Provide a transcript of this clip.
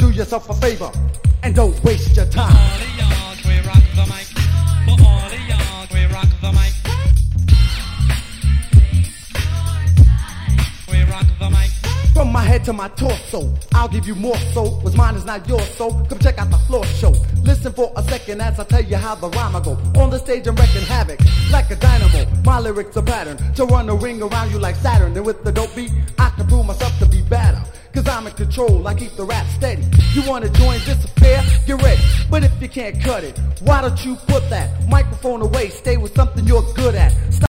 do yourself a favor and don't waste your time. All of y'all, we rock the mic. For all of y'all, we rock the mic. We rock the mic. From my head to my torso, I'll give you more so, what's mine is not yours, so come check out the floor show. Listen for a second as I tell you how the rhyme I go. On the stage I'm wrecking havoc, like a dynamo. My lyrics a pattern, to run a ring around you like Saturn. And with the dope beat, I can prove myself to be better. Cause I'm in control, I keep the rap steady. You wanna join this affair? Get ready. But if you can't cut it, why don't you put that microphone away, stay with something you're good at. Stop